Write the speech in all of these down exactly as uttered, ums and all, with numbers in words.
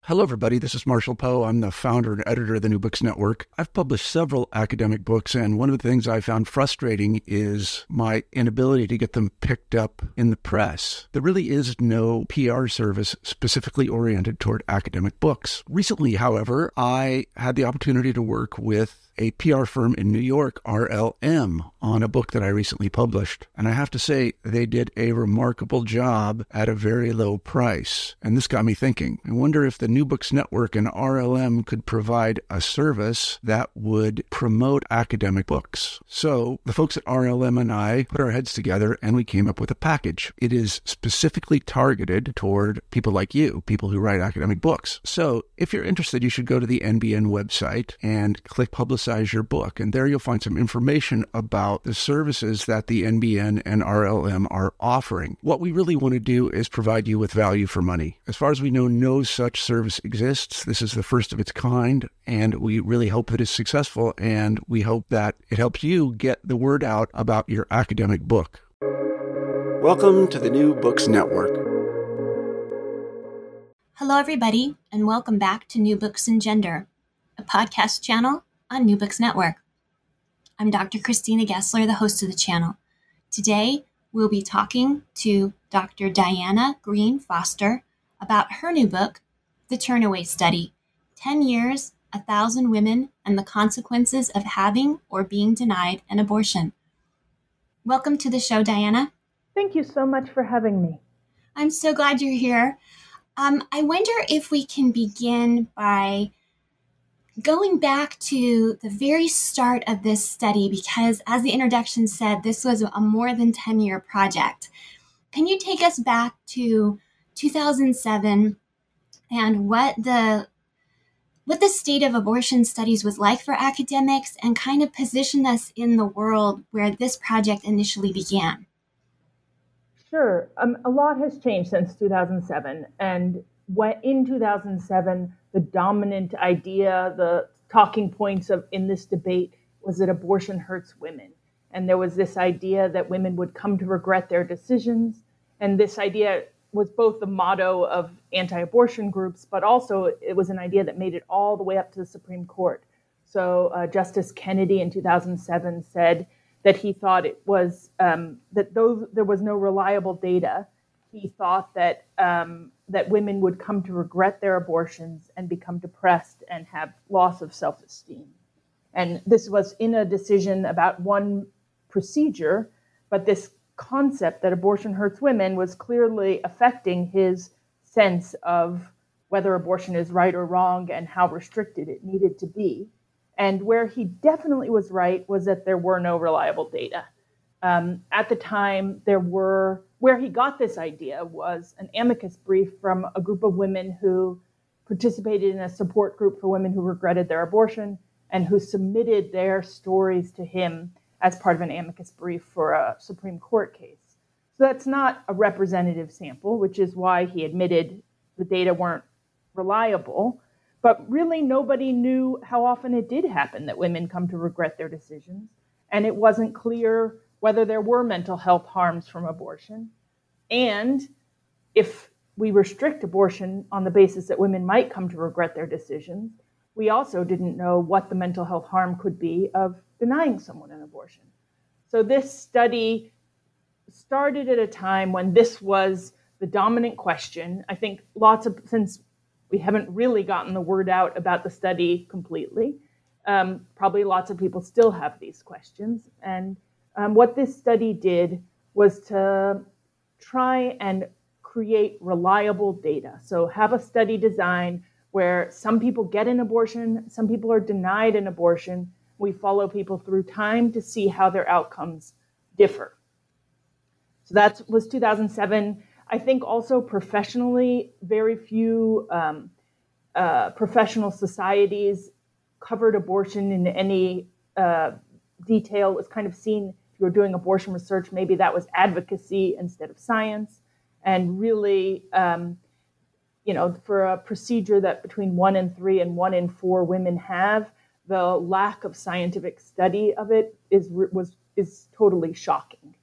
Hello, everybody. This is Marshall Poe. I'm the founder and editor of the New Books Network. I've published several academic books, and one of the things I found frustrating is my inability to get them picked up in the press. There really is no P R service specifically oriented toward academic books. Recently, however, I had the opportunity to work with a P R firm in New York, R L M, on a book that I recently published. And I have to say, they did a remarkable job at a very low price. And this got me thinking. I wonder if the New Books Network and R L M could provide a service that would promote academic books. So the folks at R L M and I put our heads together and we came up with a package. It is specifically targeted toward people like you, people who write academic books. So if you're interested, you should go to the N B N website and click Publicize your book. And there you'll find some information about the services that the N B N and R L M are offering. What we really want to do is provide you with value for money. As far as we know, no such service exists. This is the first of its kind, and we really hope that it's successful, and we hope that it helps you get the word out about your academic book. Welcome to the New Books Network. Hello, everybody, and welcome back to New Books and Gender, a podcast channel on New Books Network. I'm Doctor Christina Gessler, the host of the channel. Today, we'll be talking to Doctor Diana Green Foster about her new book, The Turnaway Study, ten years, one thousand Women, and the Consequences of Having or Being Denied an Abortion. Welcome to the show, Diana. Thank you so much for having me. I'm so glad you're here. Um, I wonder if we can begin by going back to the very start of this study, because as the introduction said, this was a more than ten-year project. Can you take us back to two thousand seven and what the what the state of abortion studies was like for academics, and kind of position us in the world where this project initially began? Sure. Um, a lot has changed since two thousand seven. And what, in two thousand seven, the dominant idea, the talking points of in this debate was that abortion hurts women. And there was this idea that women would come to regret their decisions. And this idea was both the motto of anti-abortion groups, but also it was an idea that made it all the way up to the Supreme Court. So uh, Justice Kennedy in two thousand seven said that he thought it was, um, that though there was no reliable data, he thought that um, that women would come to regret their abortions and become depressed and have loss of self-esteem. And this was in a decision about one procedure, but this concept that abortion hurts women was clearly affecting his sense of whether abortion is right or wrong and how restricted it needed to be. And where he definitely was right was that there were no reliable data. Um, at the time, there were, where he got this idea was an amicus brief from a group of women who participated in a support group for women who regretted their abortion and who submitted their stories to him as part of an amicus brief for a Supreme Court case. So that's not a representative sample, which is why he admitted the data weren't reliable. But really, nobody knew how often it did happen that women come to regret their decisions. And it wasn't clear whether there were mental health harms from abortion. And if we restrict abortion on the basis that women might come to regret their decisions, we also didn't know what the mental health harm could be of denying someone an abortion. So this study started at a time when this was the dominant question. I think lots of, since we haven't really gotten the word out about the study completely, um, probably lots of people still have these questions. And um, what this study did was to try and create reliable data. So have a study design where some people get an abortion, some people are denied an abortion. We follow people through time to see how their outcomes differ. So that was two thousand seven. I think also professionally, very few um, uh, professional societies covered abortion in any uh, detail. It was kind of seen, if you were doing abortion research, maybe that was advocacy instead of science. And really, um, you know, for a procedure that between one in three and one in four women have, the lack of scientific study of it is was is totally shocking.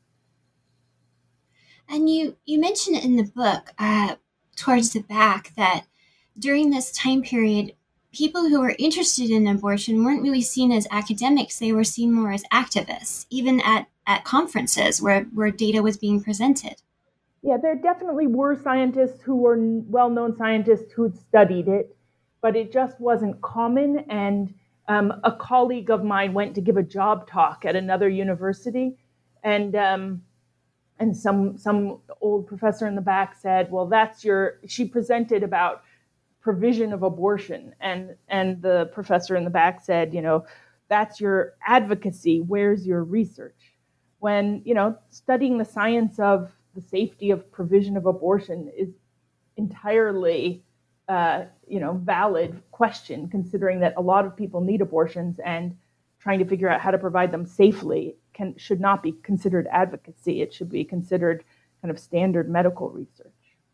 And you, you mentioned in the book, uh, towards the back, that during this time period, people who were interested in abortion weren't really seen as academics. They were seen more as activists, even at, at conferences where, where data was being presented. Yeah, there definitely were scientists who were well-known scientists who'd studied it, but it just wasn't common. And um, a colleague of mine went to give a job talk at another university, and um, and some some old professor in the back said, "Well, that's your." She presented about provision of abortion, and and the professor in the back said, "You know, that's your advocacy. Where's your research?" When, you know, studying the science of the safety of provision of abortion is entirely, uh, you know, valid question, considering that a lot of people need abortions, and trying to figure out how to provide them safely can should not be considered advocacy. It should be considered kind of standard medical research.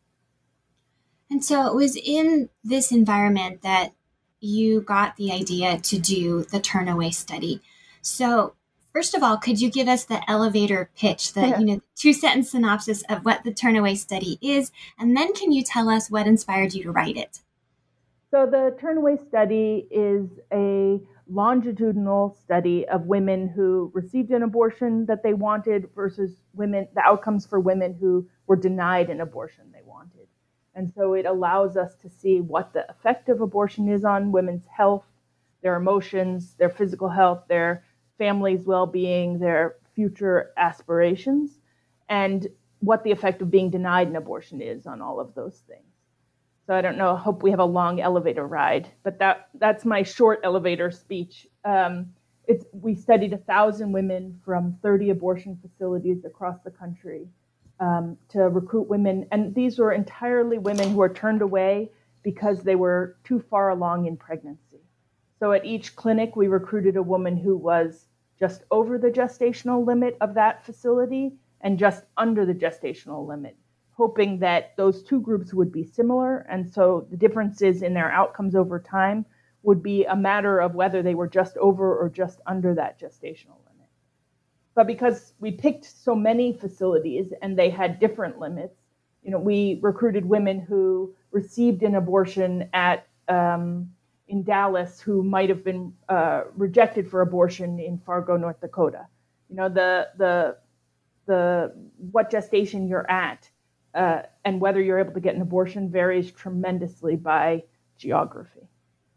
And so it was in this environment that you got the idea to do the Turnaway study. So first of all, could you give us the elevator pitch, the yeah. you know two-sentence synopsis of what the Turnaway study is, and then can you tell us what inspired you to write it? So the Turnaway study is a longitudinal study of women who received an abortion that they wanted versus women, the outcomes for women who were denied an abortion they wanted. And so it allows us to see what the effect of abortion is on women's health, their emotions, their physical health, their family's well-being, their future aspirations, and what the effect of being denied an abortion is on all of those things. So I don't know, I hope we have a long elevator ride, but that that's my short elevator speech. Um, it's, we studied one thousand women from thirty abortion facilities across the country um, to recruit women. And these were entirely women who were turned away because they were too far along in pregnancy. So at each clinic, we recruited a woman who was just over the gestational limit of that facility and just under the gestational limit, hoping that those two groups would be similar. And so the differences in their outcomes over time would be a matter of whether they were just over or just under that gestational limit. But because we picked so many facilities and they had different limits, you know, we recruited women who received an abortion at um, in Dallas who might have been uh, rejected for abortion in Fargo, North Dakota. You know, the the the what gestation you're at uh, and whether you're able to get an abortion varies tremendously by geography.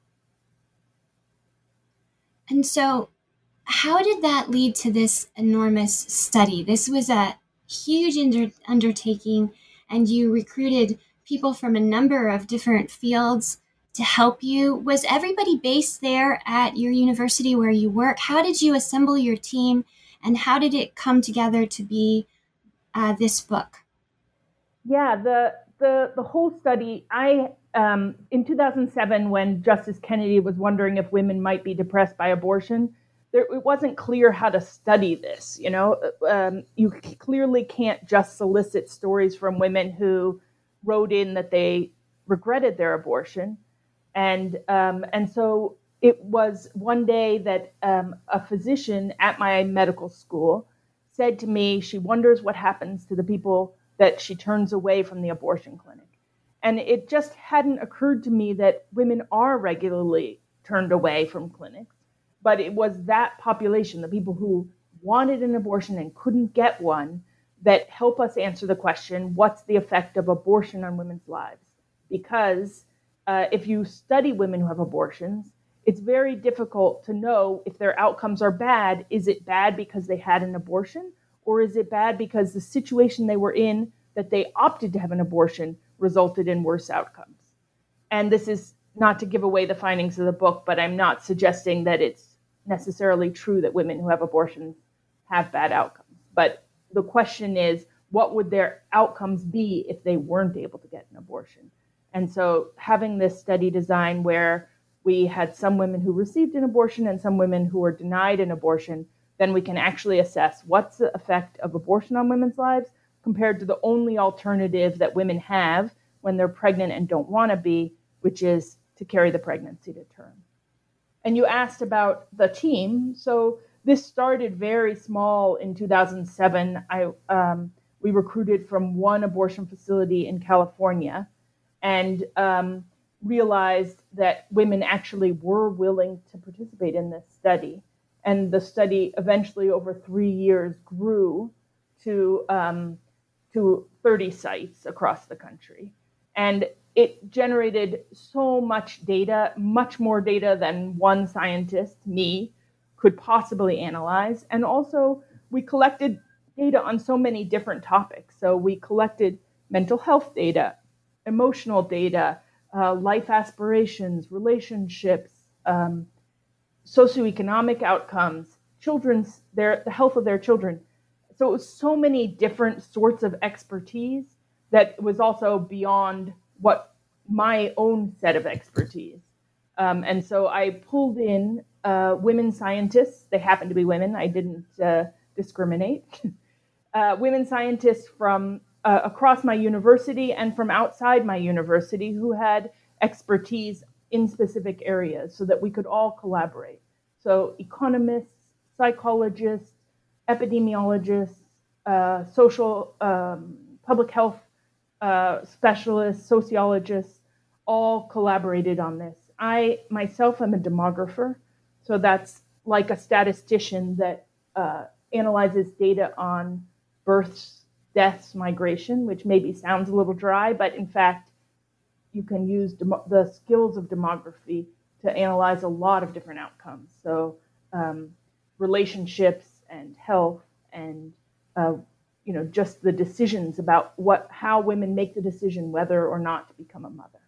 And so how did that lead to this enormous study? This was a huge under- undertaking, and you recruited people from a number of different fields to help you. Was everybody based there at your university where you work? How did you assemble your team, and how did it come together to be uh, this book? Yeah, the the the whole study, I um, in two thousand seven, when Justice Kennedy was wondering if women might be depressed by abortion, there, it wasn't clear how to study this. You know, um, you clearly can't just solicit stories from women who wrote in that they regretted their abortion. And um, and so it was one day that um, a physician at my medical school said to me, she wonders what happens to the people that she turns away from the abortion clinic. And it just hadn't occurred to me that women are regularly turned away from clinics, but it was that population, the people who wanted an abortion and couldn't get one, that help us answer the question, what's the effect of abortion on women's lives? Because uh, if you study women who have abortions, it's very difficult to know if their outcomes are bad. Is it bad because they had an abortion? Or is it bad because the situation they were in that they opted to have an abortion resulted in worse outcomes? And this is not to give away the findings of the book, but I'm not suggesting that it's necessarily true that women who have abortions have bad outcomes. But the question is, what would their outcomes be if they weren't able to get an abortion? And so having this study design where we had some women who received an abortion and some women who were denied an abortion, then we can actually assess what's the effect of abortion on women's lives compared to the only alternative that women have when they're pregnant and don't want to be, which is to carry the pregnancy to term. And you asked about the team. So this started very small in two thousand seven. I um, we recruited from one abortion facility in California. And um, realized that women actually were willing to participate in this study. And the study eventually over three years grew to, um, to thirty sites across the country. And it generated so much data, much more data than one scientist, me, could possibly analyze. And also we collected data on so many different topics. So we collected mental health data, emotional data, uh, life aspirations, relationships, um, socioeconomic outcomes, children's, their, the health of their children. So it was so many different sorts of expertise that was also beyond what my own set of expertise. Um, and so I pulled in uh, women scientists. They happened to be women. I didn't uh, discriminate. uh, women scientists from uh, across my university and from outside my university who had expertise in specific areas so that we could all collaborate. So economists, psychologists, epidemiologists, uh, social, um, public health uh, specialists, sociologists, all collaborated on this. I myself am a demographer, so that's like a statistician that uh, analyzes data on births, deaths, migration, which maybe sounds a little dry, but in fact, you can use dem- the skills of demography to analyze a lot of different outcomes. So um, relationships and health and uh, you know, just the decisions about what, how women make the decision whether or not to become a mother.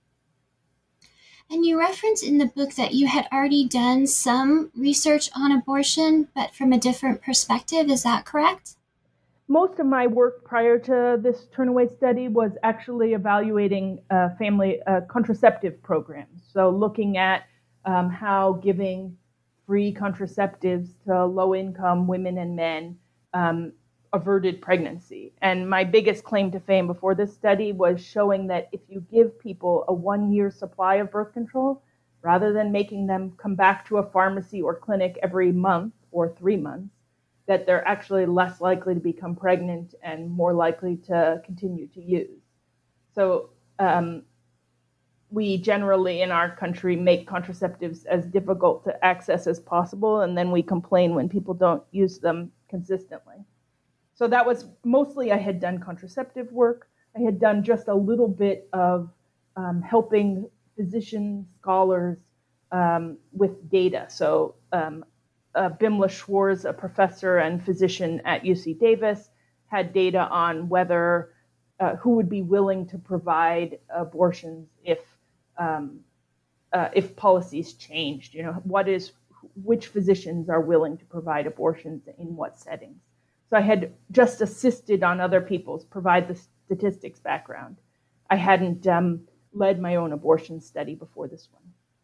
And you reference in the book that you had already done some research on abortion, but from a different perspective. Is that correct? Most of my work prior to this Turnaway study was actually evaluating uh, family uh, contraceptive programs. So looking at um, how giving free contraceptives to low-income women and men um, averted pregnancy. And my biggest claim to fame before this study was showing that if you give people a one-year supply of birth control, rather than making them come back to a pharmacy or clinic every month or three months, that they're actually less likely to become pregnant and more likely to continue to use. So um, we generally in our country make contraceptives as difficult to access as possible, and then we complain when people don't use them consistently. So that was mostly I had done contraceptive work. I had done just a little bit of um, helping physicians, scholars um, with data. So um, uh, Bimla Schwarz, a professor and physician at U C Davis, had data on whether uh, who would be willing to provide abortions if um, uh, if policies changed. You know, what is which physicians are willing to provide abortions in what settings. So I had just assisted on other people's, provide the statistics background. I hadn't um, led my own abortion study before this one.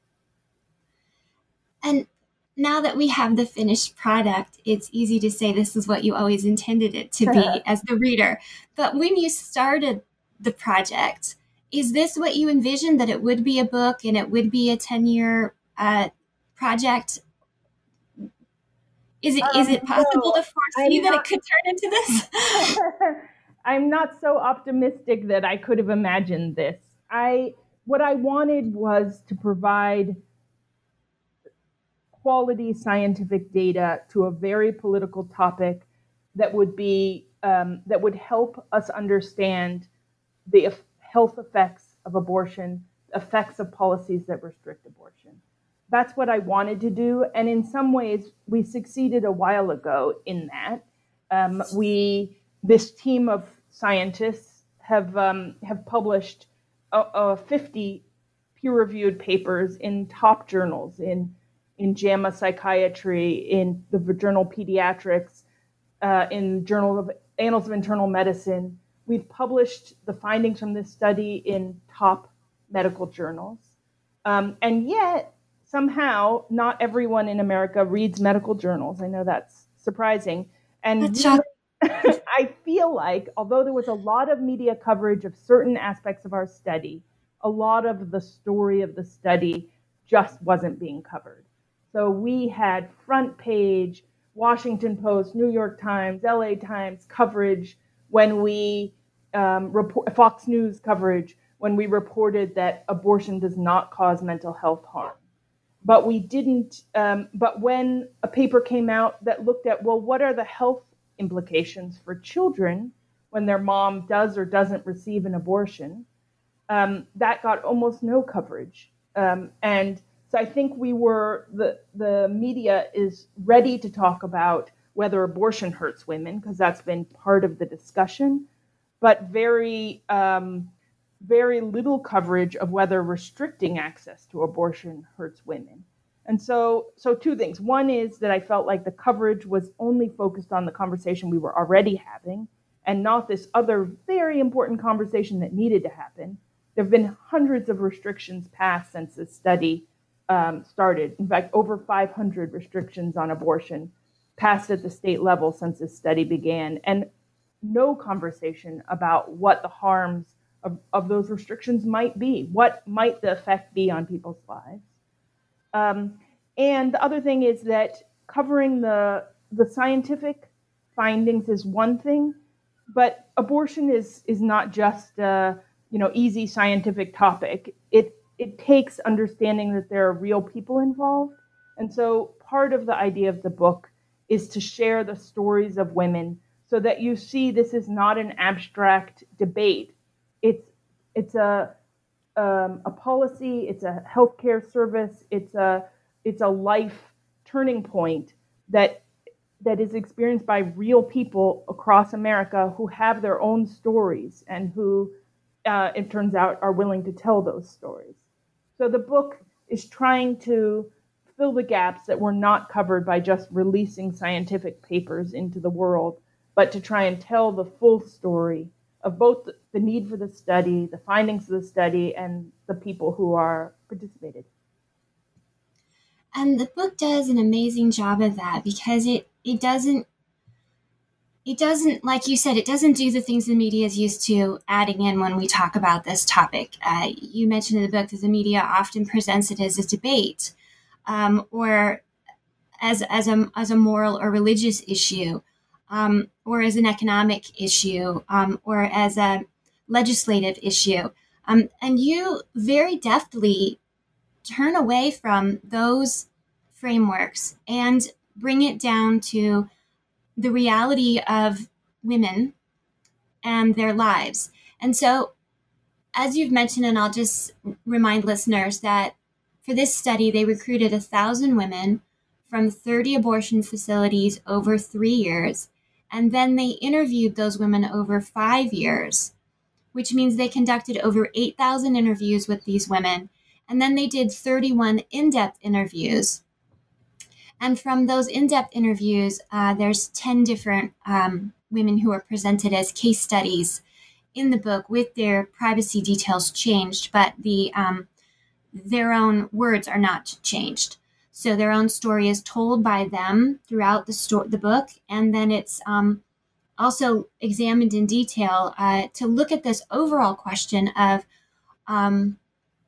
And now that we have the finished product, it's easy to say this is what you always intended it to be as the reader. But when you started the project, is this what you envisioned, that it would be a book and it would be a ten-year uh, project? Is it um, is it possible no, to foresee I'm that not, it could turn into this? I'm not so optimistic that I could have imagined this. I what I wanted was to provide quality scientific data to a very political topic that would be um, that would help us understand the health effects of abortion, effects of policies that restrict abortion. That's what I wanted to do. And in some ways, we succeeded a while ago in that. Um, we, this team of scientists have um, have published uh, uh, fifty peer-reviewed papers in top journals, in, in JAMA Psychiatry, in the Journal Pediatrics, uh, in Journal of Annals of Internal Medicine. We've published the findings from this study in top medical journals. Um, and yet, somehow, not everyone in America reads medical journals. I know that's surprising. And really, I feel like, although there was a lot of media coverage of certain aspects of our study, a lot of the story of the study just wasn't being covered. So we had front page, Washington Post, New York Times, L A Times coverage when we, um, report, Fox News coverage, when we reported that abortion does not cause mental health harm. But we didn't, um, but when a paper came out that looked at, well, what are the health implications for children when their mom does or doesn't receive an abortion, um, that got almost no coverage. Um, and so I think we were, the, the media is ready to talk about whether abortion hurts women, because that's been part of the discussion, but very, um, very little coverage of whether restricting access to abortion hurts women. And so, so two things. One is that I felt like the coverage was only focused on the conversation we were already having and not this other very important conversation that needed to happen. There have been hundreds of restrictions passed since this study um, started. In fact, over five hundred restrictions on abortion passed at the state level since this study began, and no conversation about what the harms of, of those restrictions might be. What might the effect be on people's lives? Um, and the other thing is that covering the, the scientific findings is one thing, but abortion is, is not just a you know, easy scientific topic. It, it takes understanding that there are real people involved. And so part of the idea of the book is to share the stories of women so that you see this is not an abstract debate. It's, it's a, Um, a policy, it's a healthcare service, it's a it's a life turning point that that is experienced by real people across America who have their own stories and who, uh, it turns out, are willing to tell those stories. So the book is trying to fill the gaps that were not covered by just releasing scientific papers into the world, but to try and tell the full story of both the need for the study, the findings of the study, and the people who are participated. And the book does an amazing job of that because it, it doesn't, it doesn't, like you said, it doesn't do the things the media is used to adding in when we talk about this topic. Uh, you mentioned in the book that the media often presents it as a debate um, or as, as, a, as a moral or religious issue. Um, or as an economic issue, um, or as a legislative issue. Um, and you very deftly turn away from those frameworks and bring it down to the reality of women and their lives. And so, as you've mentioned, and I'll just remind listeners that for this study, they recruited one thousand women from thirty abortion facilities over three years. And then they interviewed those women over five years, which means they conducted over eight thousand interviews with these women. And then they did thirty-one in-depth interviews. And from those in-depth interviews, uh, there's ten different um, women who are presented as case studies in the book with their privacy details changed, but the um, their own words are not changed. So their own story is told by them throughout the sto- the book, and then it's um, also examined in detail uh, to look at this overall question of um,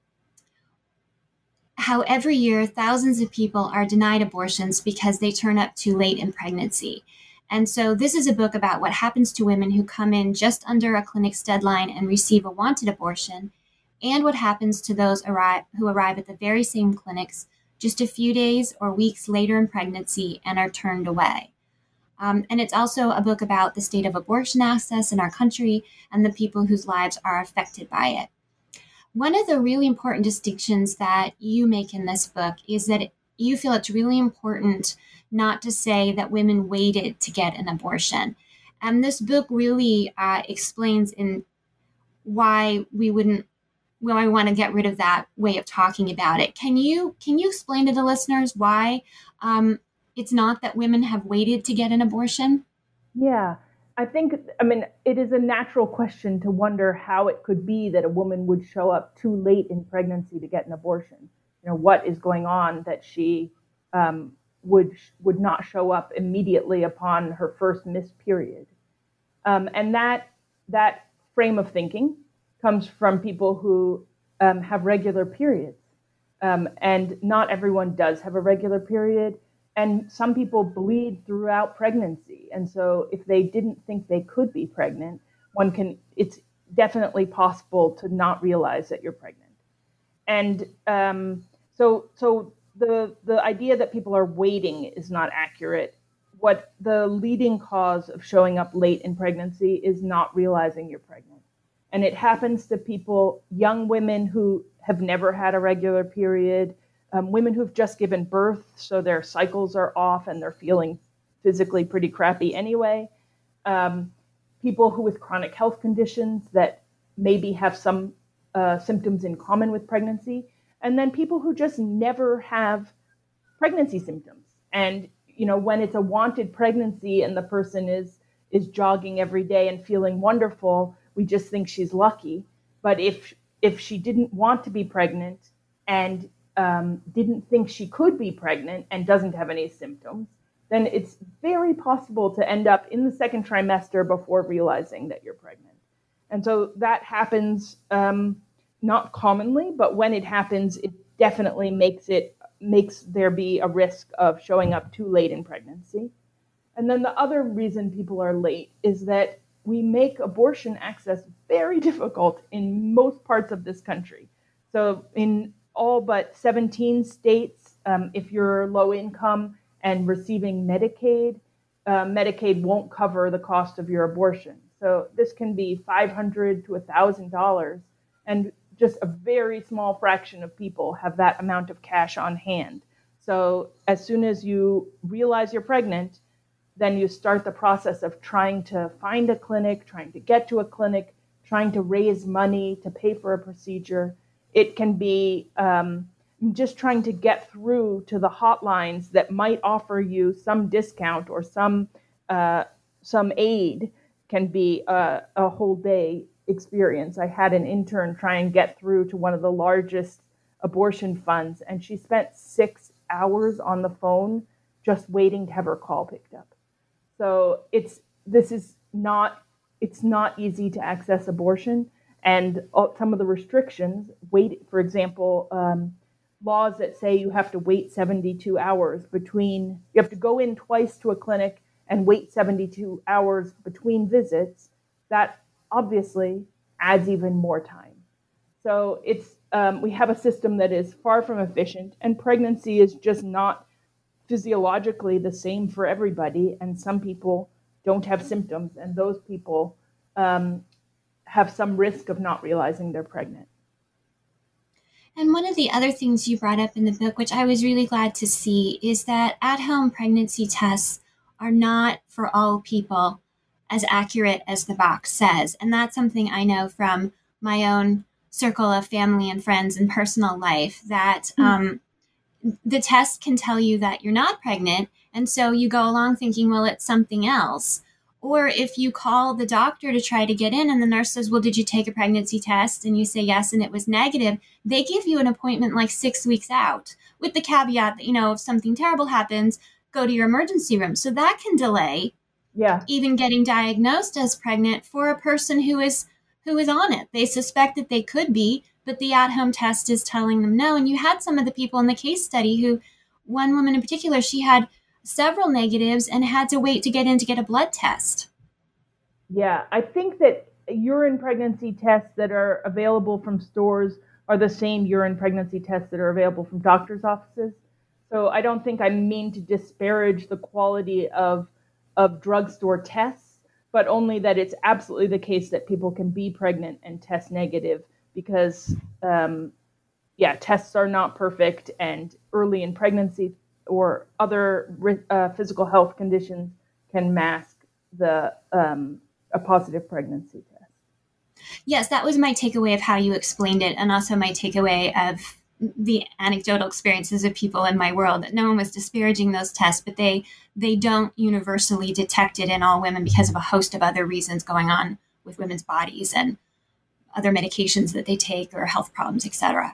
how every year thousands of people are denied abortions because they turn up too late in pregnancy. And so this is a book about what happens to women who come in just under a clinic's deadline and receive a wanted abortion, and what happens to those arrive, who arrive at the very same clinics just a few days or weeks later in pregnancy and are turned away. Um, and it's also a book about the state of abortion access in our country and the people whose lives are affected by it. One of the really important distinctions that you make in this book is that you feel it's really important not to say that women waited to get an abortion. And this book really uh, explains in why we wouldn't Well, I want to get rid of that way of talking about it. Can you can you explain to the listeners why um, it's not that women have waited to get an abortion? Yeah, I think, I mean, it is a natural question to wonder how it could be that a woman would show up too late in pregnancy to get an abortion. You know, what is going on that she um, would would not show up immediately upon her first missed period? Um, and that that frame of thinking comes from people who um, have regular periods. Um, and not everyone does have a regular period. And some people bleed throughout pregnancy. And so if they didn't think they could be pregnant, one can, it's definitely possible to not realize that you're pregnant. And um, so, so the the idea that people are waiting is not accurate. What the leading cause of showing up late in pregnancy is not realizing you're pregnant. And it happens to people, young women who have never had a regular period, um, women who've just given birth, so their cycles are off and they're feeling physically pretty crappy anyway. Um, people who with chronic health conditions that maybe have some uh, symptoms in common with pregnancy, and then people who just never have pregnancy symptoms. And you know, when it's a wanted pregnancy and the person is is jogging every day and feeling wonderful, we just think she's lucky. But if if she didn't want to be pregnant and um, didn't think she could be pregnant and doesn't have any symptoms, then it's very possible to end up in the second trimester before realizing that you're pregnant. And so that happens um, not commonly, but when it happens, it definitely makes it makes there be a risk of showing up too late in pregnancy. And then the other reason people are late is that we make abortion access very difficult in most parts of this country. So in all but seventeen states, um, if you're low income and receiving Medicaid, uh, Medicaid won't cover the cost of your abortion. So this can be five hundred dollars to one thousand dollars, and just a very small fraction of people have that amount of cash on hand. So as soon as you realize you're pregnant, then you start the process of trying to find a clinic, trying to get to a clinic, trying to raise money to pay for a procedure. It can be um, just trying to get through to the hotlines that might offer you some discount or some uh, some aid can be a, a whole day experience. I had an intern try and get through to one of the largest abortion funds, and she spent six hours on the phone just waiting to have her call picked up. So it's this is not it's not easy to access abortion, and some of the restrictions, wait, for example, um, laws that say you have to wait seventy-two hours between, you have to go in twice to a clinic and wait seventy-two hours between visits, that obviously adds even more time. So it's um, we have a system that is far from efficient, and pregnancy is just not physiologically the same for everybody, and some people don't have symptoms, and those people um, have some risk of not realizing they're pregnant. And one of the other things you brought up in the book, which I was really glad to see, is that at-home pregnancy tests are not for all people as accurate as the box says. And that's something I know from my own circle of family and friends and personal life, that um, the test can tell you that you're not pregnant. And so you go along thinking, well, it's something else. Or if you call the doctor to try to get in and the nurse says, well, did you take a pregnancy test? And you say yes, and it was negative, they give you an appointment like six weeks out with the caveat that, you know, if something terrible happens, go to your emergency room. So that can delay yeah. even getting diagnosed as pregnant for a person who is who is on it. They suspect that they could be, but the at-home test is telling them no. And you had some of the people in the case study who, one woman in particular, she had several negatives and had to wait to get in to get a blood test. Yeah, I think that urine pregnancy tests that are available from stores are the same urine pregnancy tests that are available from doctors' offices. So I don't think I mean to disparage the quality of of drugstore tests, but only that it's absolutely the case that people can be pregnant and test negative because, um, yeah, tests are not perfect, and early in pregnancy or other uh, physical health conditions can mask the um, a positive pregnancy test. Yes, that was my takeaway of how you explained it, and also my takeaway of the anecdotal experiences of people in my world. That no one was disparaging those tests, but they they don't universally detect it in all women because of a host of other reasons going on with women's bodies and other medications that they take or health problems, et cetera.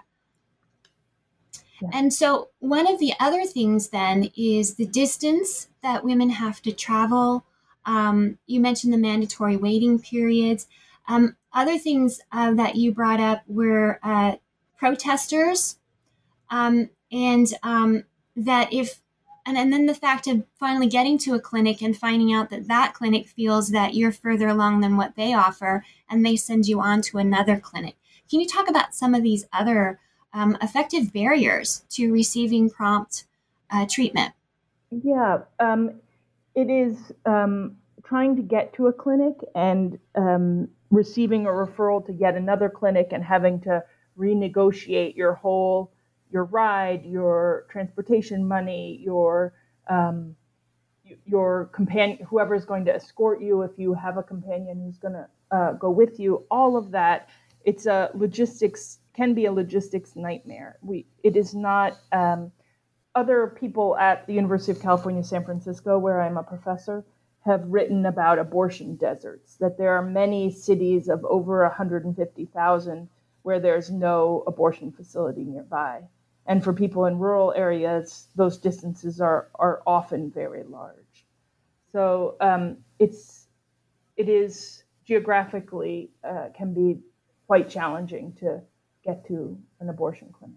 Yeah. And so one of the other things then is the distance that women have to travel. Um, you mentioned the mandatory waiting periods. Um, other things uh, that you brought up were uh, protesters, um, and um, that if And, and then the fact of finally getting to a clinic and finding out that that clinic feels that you're further along than what they offer, and they send you on to another clinic. Can you talk about some of these other um, effective barriers to receiving prompt uh, treatment? Yeah, um, it is um, trying to get to a clinic and um, receiving a referral to yet another clinic and having to renegotiate your whole, your ride, your transportation money, your um, your companion, whoever is going to escort you, if you have a companion who's going to uh, go with you, all of that. It's a logistics, can be a logistics nightmare. We, it is not. Um, Other people at the University of California, San Francisco, where I'm a professor, have written about abortion deserts, that there are many cities of over one hundred fifty thousand where there's no abortion facility nearby. And for people in rural areas, those distances are, are often very large. So um, it's, it is geographically uh, can be quite challenging to get to an abortion clinic.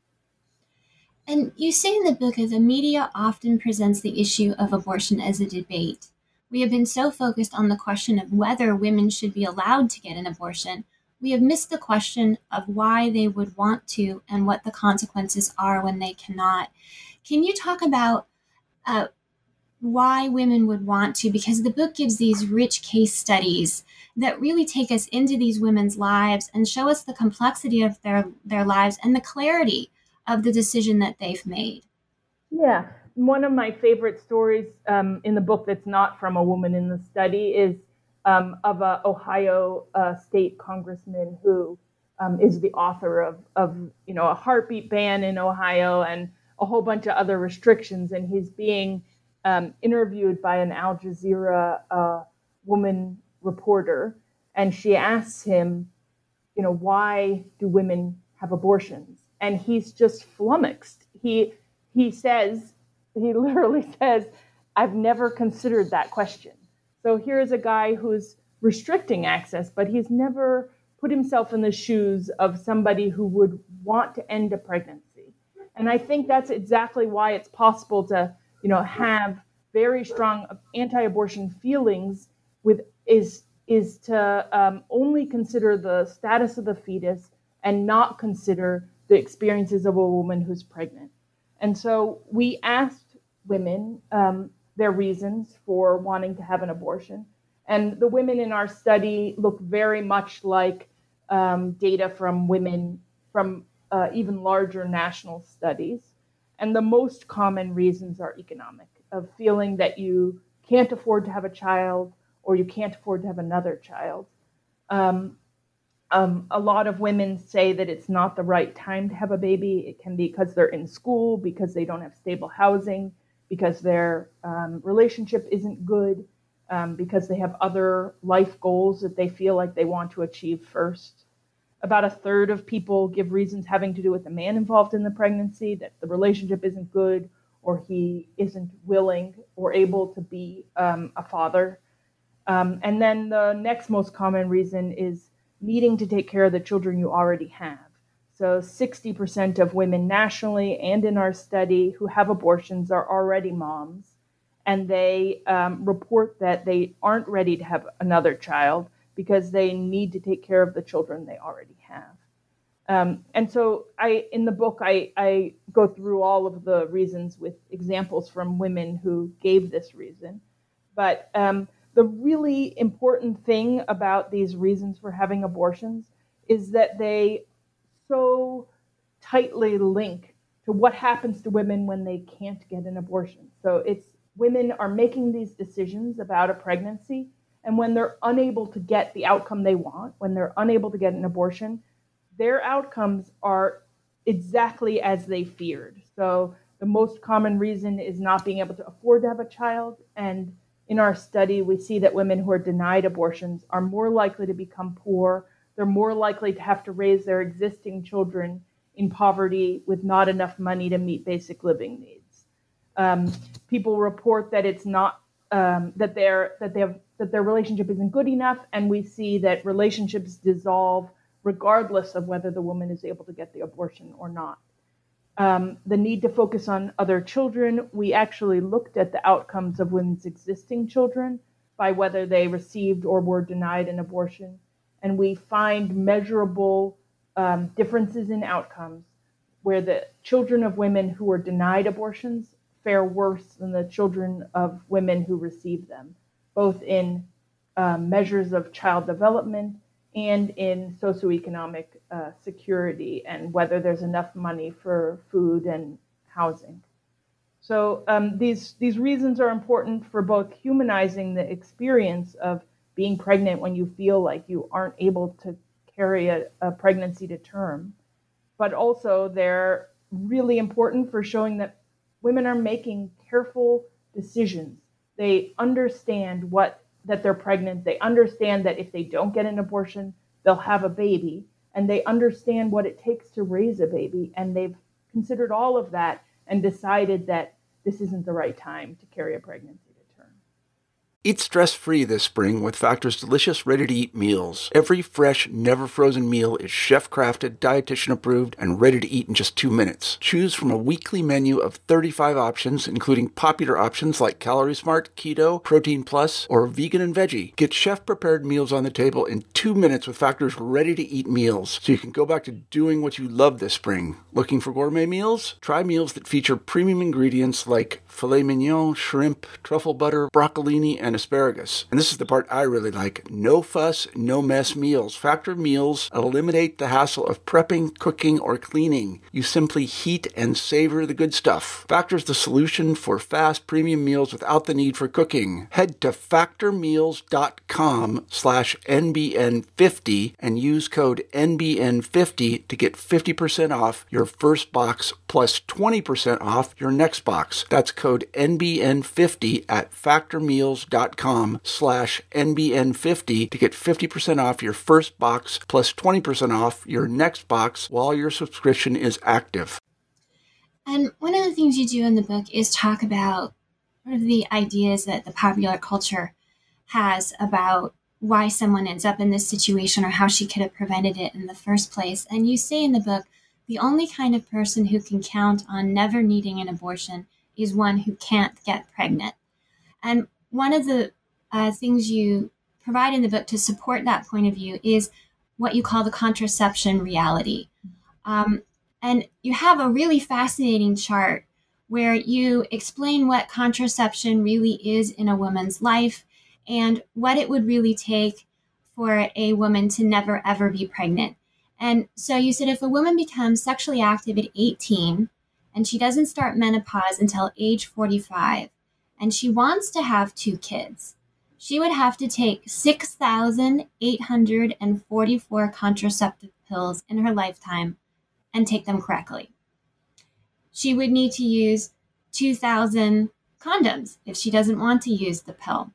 And you say in the book that the media often presents the issue of abortion as a debate. We have been so focused on the question of whether women should be allowed to get an abortion, we have missed the question of why they would want to and what the consequences are when they cannot. Can you talk about uh, why women would want to? Because the book gives these rich case studies that really take us into these women's lives and show us the complexity of their, their lives and the clarity of the decision that they've made. Yeah. One of my favorite stories um, in the book that's not from a woman in the study is um, of a Ohio uh, state congressman who um, is the author of, of, you know, a heartbeat ban in Ohio and a whole bunch of other restrictions. And he's being um, interviewed by an Al Jazeera uh, woman reporter. And she asks him, you know, why do women have abortions? And he's just flummoxed. He he says, he literally says, I've never considered that question. So here's a guy who's restricting access, but he's never put himself in the shoes of somebody who would want to end a pregnancy. And I think that's exactly why it's possible to, you know, have very strong anti-abortion feelings with is is to um, only consider the status of the fetus and not consider the experiences of a woman who's pregnant. And so we asked women um, their reasons for wanting to have an abortion. And the women in our study look very much like um, data from women from uh, even larger national studies. And the most common reasons are economic, of feeling that you can't afford to have a child or you can't afford to have another child. Um, Um, a lot of women say that it's not the right time to have a baby. It can be because they're in school, because they don't have stable housing, because their um, relationship isn't good, um, because they have other life goals that they feel like they want to achieve first. About a third of people give reasons having to do with the man involved in the pregnancy, that the relationship isn't good, or he isn't willing or able to be um, a father. Um, and then the next most common reason is needing to take care of the children you already have. So sixty percent of women nationally and in our study who have abortions are already moms, and they um, report that they aren't ready to have another child because they need to take care of the children they already have. Um, and so I, in the book, I, I go through all of the reasons with examples from women who gave this reason. But um, the really important thing about these reasons for having abortions is that they so tightly link to what happens to women when they can't get an abortion. So it's women are making these decisions about a pregnancy, and when they're unable to get the outcome they want, when they're unable to get an abortion, their outcomes are exactly as they feared. So the most common reason is not being able to afford to have a child. And in our study, we see that women who are denied abortions are more likely to become poor. They're more likely to have to raise their existing children in poverty with not enough money to meet basic living needs. Um, people report that it's not um, that they're that they have that their relationship isn't good enough, and we see that relationships dissolve regardless of whether the woman is able to get the abortion or not. Um, the need to focus on other children. We actually looked at the outcomes of women's existing children by whether they received or were denied an abortion. And we find measurable um, differences in outcomes where the children of women who were denied abortions fare worse than the children of women who received them, both in um, measures of child development and in socioeconomic uh, security and whether there's enough money for food and housing. So um, these, these reasons are important for both humanizing the experience of being pregnant when you feel like you aren't able to carry a, a pregnancy to term, but also they're really important for showing that women are making careful decisions. They understand what that they're pregnant. They understand that if they don't get an abortion, they'll have a baby, and they understand what it takes to raise a baby, and they've considered all of that and decided that this isn't the right time to carry a pregnancy to term. Eat stress-free this spring with Factor's delicious, ready-to-eat meals. Every fresh, never-frozen meal is chef-crafted, dietitian-approved, and ready to eat in just two minutes. Choose from a weekly menu of thirty-five options, including popular options like Calorie Smart, Keto, Protein Plus, or Vegan and Veggie. Get chef-prepared meals on the table in two minutes with Factor's ready-to-eat meals, so you can go back to doing what you love this spring. Looking for gourmet meals? Try meals that feature premium ingredients like filet mignon, shrimp, truffle butter, broccolini, and asparagus. And this is the part I really like. No fuss, no mess meals. Factor meals eliminate the hassle of prepping, cooking, or cleaning. You simply heat and savor the good stuff. Factor's the solution for fast premium meals without the need for cooking. Head to factormeals.com slash NBN50 and use code N B N fifty to get fifty percent off your first box plus twenty percent off your next box. That's code N B N fifty at factormeals.com slash N B N fifty to get fifty percent off your first box plus twenty percent off your next box while your subscription is active. And one of the things you do in the book is talk about one of the ideas that the popular culture has about why someone ends up in this situation or how she could have prevented it in the first place. And you say in the book, the only kind of person who can count on never needing an abortion is one who can't get pregnant. And one of the uh, things you provide in the book to support that point of view is what you call the contraception reality. Um, and you have a really fascinating chart where you explain what contraception really is in a woman's life and what it would really take for a woman to never, ever be pregnant. And so you said if a woman becomes sexually active at eighteen and she doesn't start menopause until age forty-five, and she wants to have two kids, she would have to take six thousand eight hundred forty-four contraceptive pills in her lifetime and take them correctly. She would need to use two thousand condoms if she doesn't want to use the pill.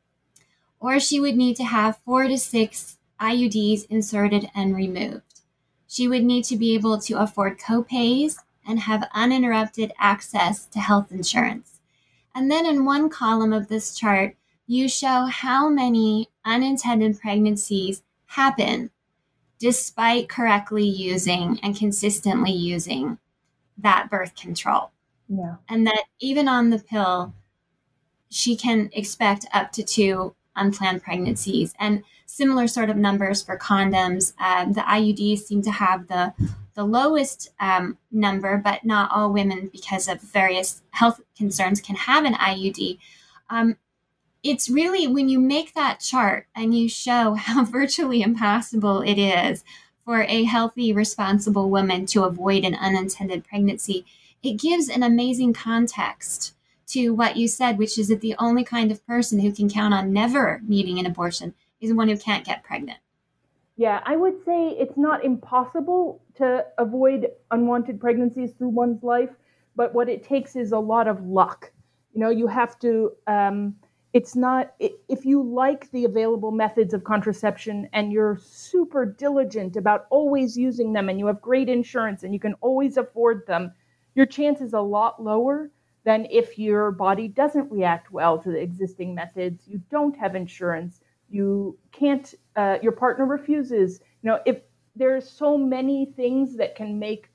Or she would need to have four to six I U Ds inserted and removed. She would need to be able to afford co-pays and have uninterrupted access to health insurance. And then in one column of this chart, you show how many unintended pregnancies happen despite correctly using and consistently using that birth control. Yeah. And that even on the pill, she can expect up to two unplanned pregnancies. And similar sort of numbers for condoms. Um, the I U Ds seem to have the the lowest um, number, but not all women, because of various health concerns, can have an I U D. Um, it's really, when you make that chart and you show how virtually impossible it is for a healthy, responsible woman to avoid an unintended pregnancy, it gives an amazing context to what you said, which is that the only kind of person who can count on never needing an abortion is one who can't get pregnant. Yeah, I would say it's not impossible to avoid unwanted pregnancies through one's life, but what it takes is a lot of luck. You know, you have to, um, it's not, if you like the available methods of contraception and you're super diligent about always using them and you have great insurance and you can always afford them, your chance is a lot lower than if your body doesn't react well to the existing methods, you don't have insurance, you can't, uh, your partner refuses. You know, if there's so many things that can make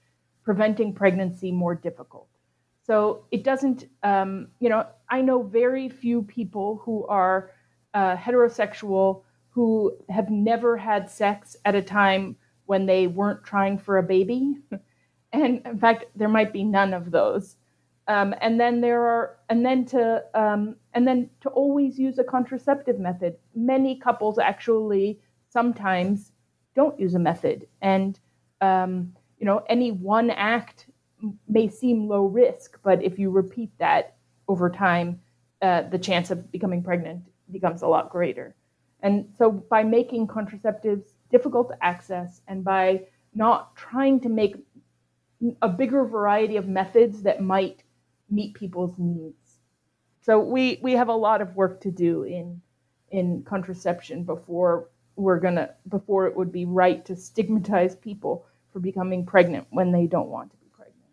preventing pregnancy more difficult. So it doesn't, um, you know, I know very few people who are uh, heterosexual who have never had sex at a time when they weren't trying for a baby. And in fact, there might be none of those. Um, and then there are, and then to, um, and then to always use a contraceptive method. Many couples actually sometimes don't use a method, and um, you know, any one act may seem low risk, but if you repeat that over time, uh, the chance of becoming pregnant becomes a lot greater. And so, by making contraceptives difficult to access, and by not trying to make a bigger variety of methods that might meet people's needs. So we we have a lot of work to do in in contraception before we're gonna before it would be right to stigmatize people for becoming pregnant when they don't want to be pregnant.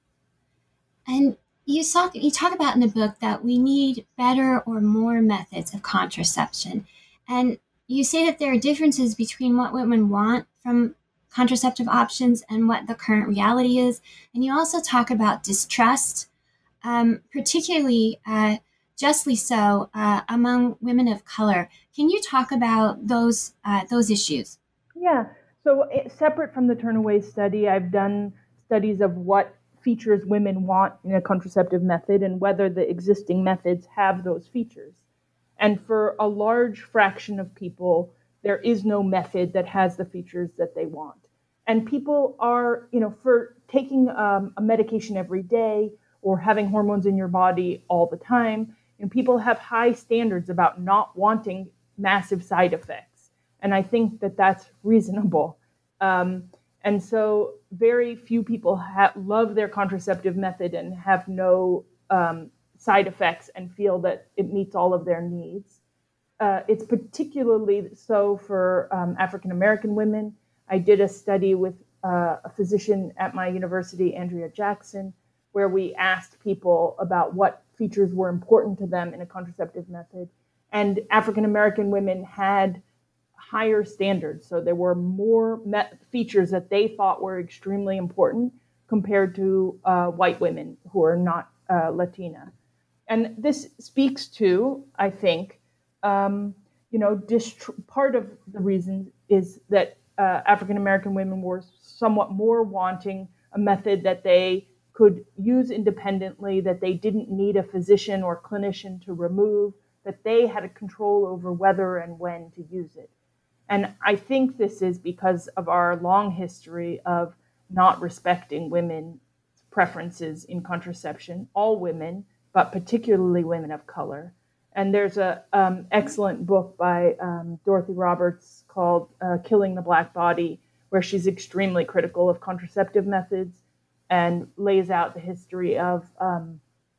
And you talk you talk about in the book that we need better or more methods of contraception. And you say that there are differences between what women want from contraceptive options and what the current reality is. And you also talk about distrust, um, particularly uh, justly so uh, among women of color. Can you talk about those uh, those issues? Yeah. So it, separate from the Turnaway study, I've done studies of what features women want in a contraceptive method and whether the existing methods have those features. And for a large fraction of people, there is no method that has the features that they want. And people are, you know, for taking um, a medication every day or having hormones in your body all the time, you know, people have high standards about not wanting massive side effects. And I think that that's reasonable. Um, and so very few people ha- love their contraceptive method and have no um, side effects and feel that it meets all of their needs. Uh, it's particularly so for um, African-American women. I did a study with uh, a physician at my university, Andrea Jackson, where we asked people about what features were important to them in a contraceptive method. And African-American women had higher standards. So there were more met- features that they thought were extremely important compared to uh, white women who are not uh, Latina. And this speaks to, I think, um, you know, dist- part of the reason is that uh, African-American women were somewhat more wanting a method that they could use independently, that they didn't need a physician or clinician to remove, that they had a control over whether and when to use it. And I think this is because of our long history of not respecting women's preferences in contraception, all women, but particularly women of color. And there's an um, excellent book by um, Dorothy Roberts called uh, Killing the Black Body, where she's extremely critical of contraceptive methods and lays out the history of um,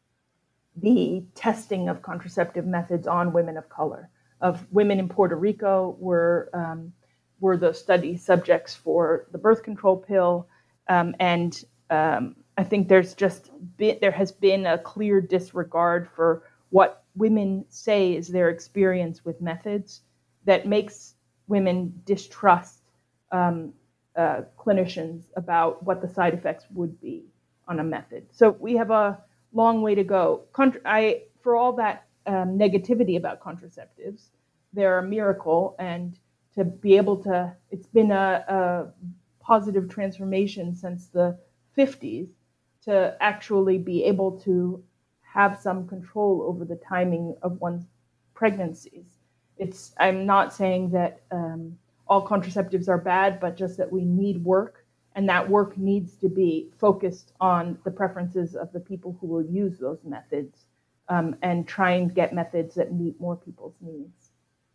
the testing of contraceptive methods on women of color. Of women in Puerto Rico were um, were the study subjects for the birth control pill, um, and um, I think there's just been, there has been a clear disregard for what women say is their experience with methods that makes women distrust um, uh, clinicians about what the side effects would be on a method. So we have a long way to go. Contra- I, for all that um, negativity about contraceptives, they're a miracle, and to be able to, it's been a, a positive transformation since the fifties to actually be able to have some control over the timing of one's pregnancies. It's, I'm not saying that um, all contraceptives are bad, but just that we need work, and that work needs to be focused on the preferences of the people who will use those methods, um, and try and get methods that meet more people's needs.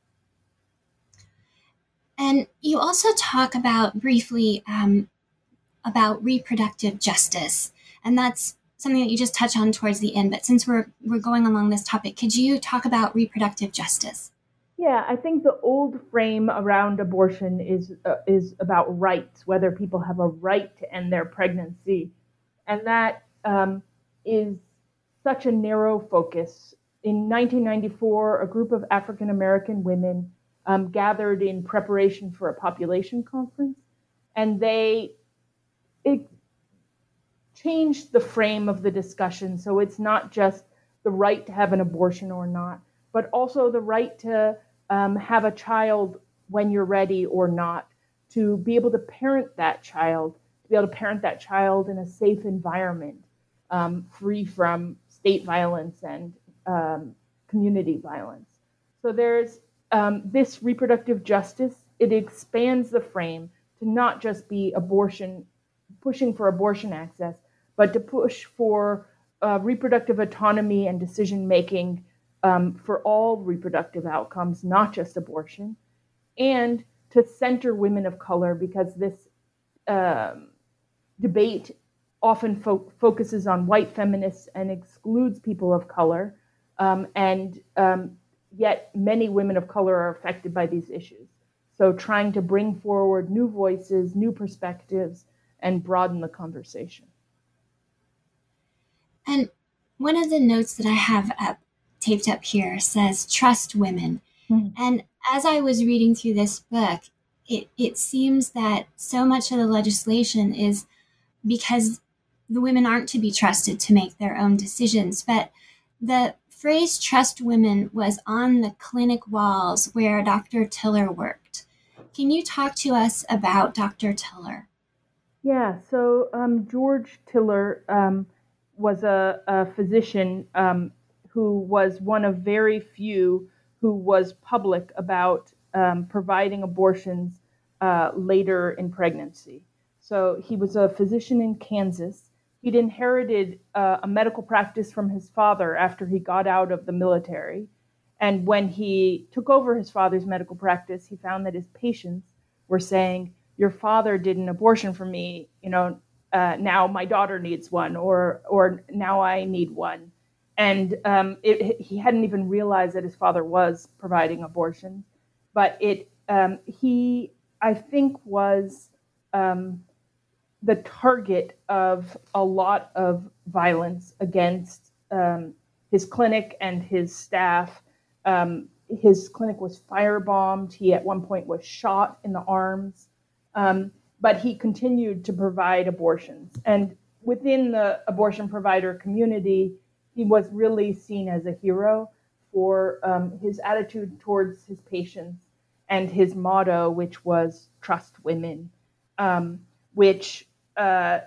And you also talk about briefly um, about reproductive justice, and that's something that you just touched on towards the end. But since we're we're going along this topic, could you talk about reproductive justice? Yeah, I think the old frame around abortion is uh, is about rights, whether people have a right to end their pregnancy, and that um, is such a narrow focus. In nineteen ninety-four, a group of African American women um, gathered in preparation for a population conference, and they it, changed the frame of the discussion. So it's not just the right to have an abortion or not, but also the right to um, have a child when you're ready or not, to be able to parent that child, to be able to parent that child in a safe environment, um, free from state violence and um, community violence. So there's um, this reproductive justice. It expands the frame to not just be abortion, pushing for abortion access, but to push for uh, reproductive autonomy and decision-making um, for all reproductive outcomes, not just abortion, and to center women of color, because this um, debate often fo- focuses on white feminists and excludes people of color, um, and um, yet many women of color are affected by these issues. So trying to bring forward new voices, new perspectives, and broaden the conversation. And one of the notes that I have up, taped up here says, trust women. Mm-hmm. And as I was reading through this book, it, it seems that so much of the legislation is because the women aren't to be trusted to make their own decisions. But the phrase trust women was on the clinic walls where Doctor Tiller worked. Can you talk to us about Doctor Tiller? Yeah, so um, George Tiller um, was a, a physician um, who was one of very few who was public about um, providing abortions uh, later in pregnancy. So he was a physician in Kansas. He'd inherited uh, a medical practice from his father after he got out of the military. And when he took over his father's medical practice, he found that his patients were saying, your father did an abortion for me, you know, uh, now my daughter needs one, or or now I need one. And um, it, he hadn't even realized that his father was providing abortions. But it um, he, I think, was um, the target of a lot of violence against um, his clinic and his staff. Um, his clinic was firebombed. He at one point was shot in the arms. Um, but he continued to provide abortions. And within the abortion provider community, he was really seen as a hero for um, his attitude towards his patients and his motto, which was trust women, um, which uh,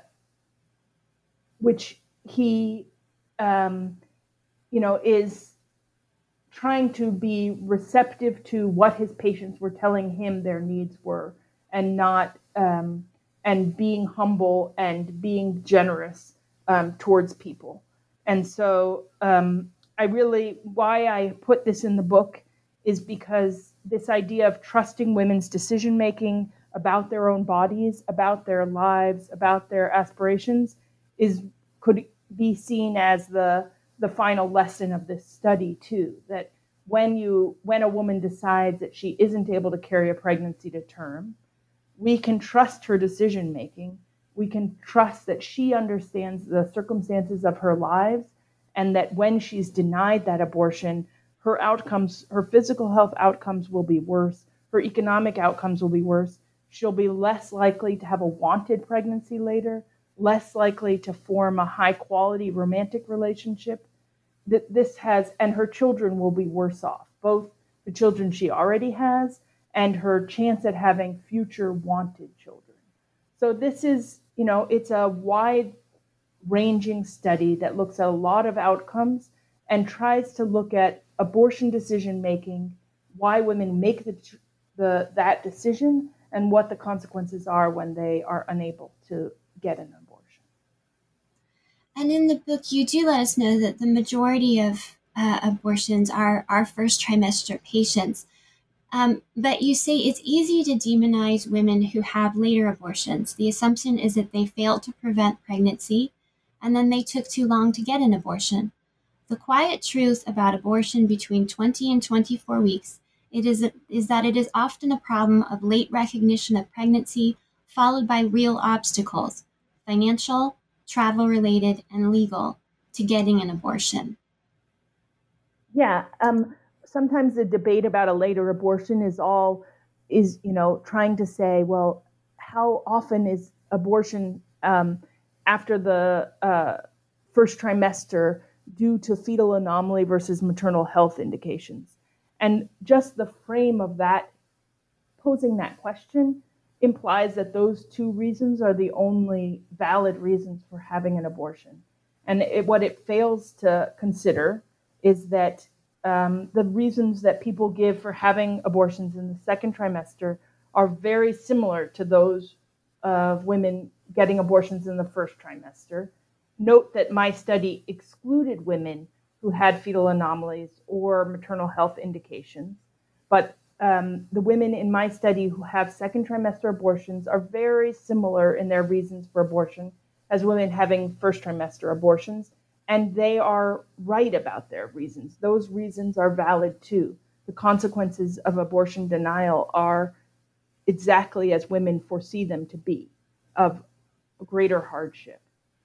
which he, um, you know, is trying to be receptive to what his patients were telling him their needs were, and not um, and being humble and being generous um, towards people. And so um, I really, why I put this in the book is because this idea of trusting women's decision making about their own bodies, about their lives, about their aspirations, is could be seen as the the final lesson of this study too. That when you when a woman decides that she isn't able to carry a pregnancy to term, we can trust her decision making. We can trust that she understands the circumstances of her lives, and that when she's denied that abortion, her outcomes, her physical health outcomes will be worse. Her economic outcomes will be worse. She'll be less likely to have a wanted pregnancy later, less likely to form a high quality romantic relationship. That this has, and her children will be worse off, both the children she already has and her chance at having future wanted children. So this is, you know, it's a wide-ranging study that looks at a lot of outcomes and tries to look at abortion decision-making, why women make the, the that decision, and what the consequences are when they are unable to get an abortion. And in the book, you do let us know that the majority of uh, abortions are, are first trimester patients. Um, but you say it's easy to demonize women who have later abortions. The assumption is that they failed to prevent pregnancy, and then they took too long to get an abortion. The quiet truth about abortion between twenty and twenty-four weeks it is, is that it is often a problem of late recognition of pregnancy, followed by real obstacles, financial, travel-related, and legal, to getting an abortion. Yeah. Um, sometimes the debate about a later abortion is all is, you know, trying to say, well, how often is abortion um, after the uh, first trimester due to fetal anomaly versus maternal health indications. And just the frame of that, posing that question, implies that those two reasons are the only valid reasons for having an abortion. And it, what it fails to consider is that um, the reasons that people give for having abortions in the second trimester are very similar to those of women getting abortions in the first trimester. Note that my study excluded women who had fetal anomalies or maternal health indications, but um, the women in my study who have second trimester abortions are very similar in their reasons for abortion as women having first trimester abortions, and they are right about their reasons. Those reasons are valid too. The consequences of abortion denial are exactly as women foresee them to be, of greater hardship.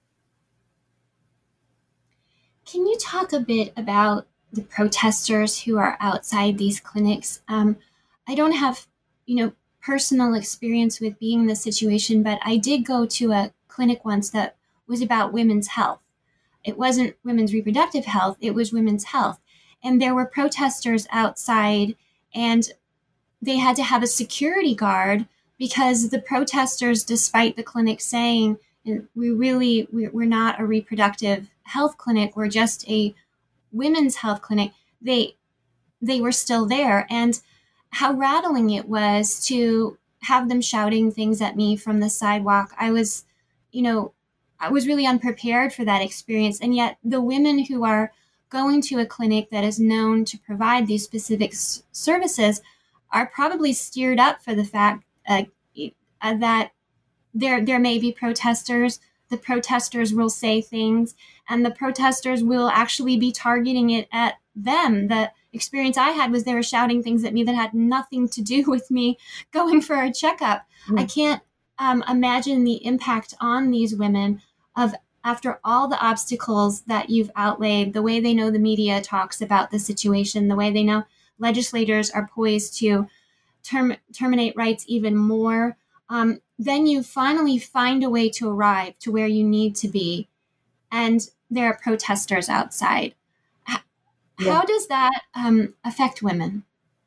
Can you talk a bit about the protesters who are outside these clinics? Um, I don't have, you know, personal experience with being in this situation, but I did go to a clinic once that was about women's health. It wasn't women's reproductive health, it was women's health. And there were protesters outside, and they had to have a security guard because the protesters, despite the clinic saying, we really, we're not a reproductive health clinic, we're just a women's health clinic, they they were still there. And how rattling it was to have them shouting things at me from the sidewalk. I was, you know, I was really unprepared for that experience. And yet the women who are going to a clinic that is known to provide these specific s- services are probably steered up for the fact uh, uh, that there there may be protesters. The protesters will say things, and the protesters will actually be targeting it at them. The experience I had was they were shouting things at me that had nothing to do with me going for a checkup. Mm. I can't um, imagine the impact on these women of, after all the obstacles that you've outlaid, the way they know the media talks about the situation, the way they know legislators are poised to term- terminate rights even more. Um, then you finally find a way to arrive to where you need to be, and there are protesters outside. H- yeah. How does that um, affect women?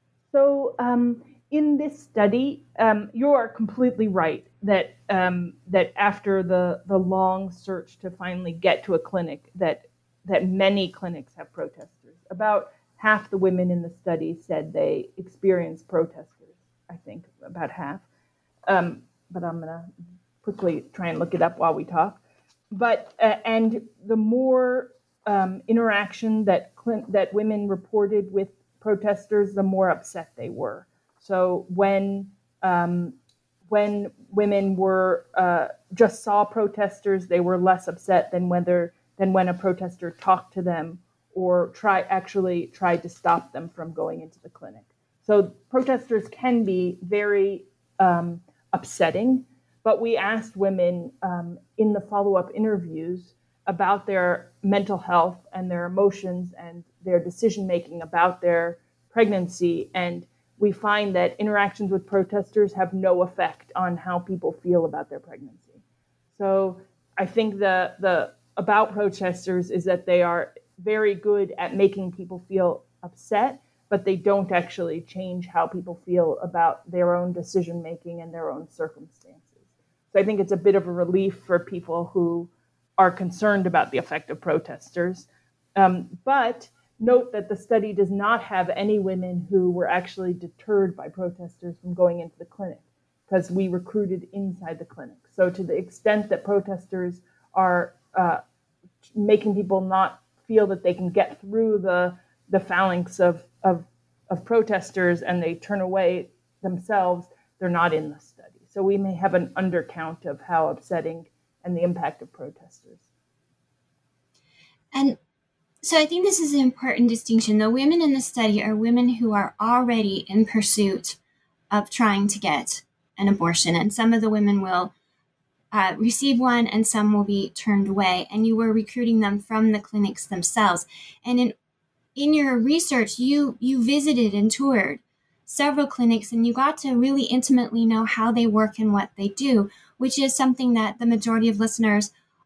So um, in this study, um, you are completely right that um, that after the, the long search to finally get to a clinic, that that many clinics have protesters. About half the women in the study said they experienced protesters, I think, about half. Um, but I'm going to quickly try and look it up while we talk. But uh, and the more um, interaction that cl- that women reported with protesters, the more upset they were. So when um, when women were uh, just saw protesters, they were less upset than whether than when a protester talked to them or try actually tried to stop them from going into the clinic. So protesters can be very um, upsetting, but we asked women um, in the follow-up interviews about their mental health and their emotions and their decision-making about their pregnancy, and we find that interactions with protesters have no effect on how people feel about their pregnancy. So I think the the about protesters is that they are very good at making people feel upset, but they don't actually change how people feel about their own decision-making and their own circumstances. So I think it's a bit of a relief for people who are concerned about the effect of protesters. Um, but note that the study does not have any women who were actually deterred by protesters from going into the clinic, because we recruited inside the clinic. So to the extent that protesters are uh, making people not feel that they can get through the the phalanx of, of of protesters and they turn away themselves, they're not in the study. So we may have an undercount of how upsetting and the impact of protesters. And so I think this is an important distinction. The women in the study are women who are already in pursuit of trying to get an abortion. And some of the women will uh, receive one and some will be turned away. And you were recruiting them from the clinics themselves. And in in your research, you you visited and toured several clinics, and you got to really intimately know how they work and what they do, which is something that the majority of listeners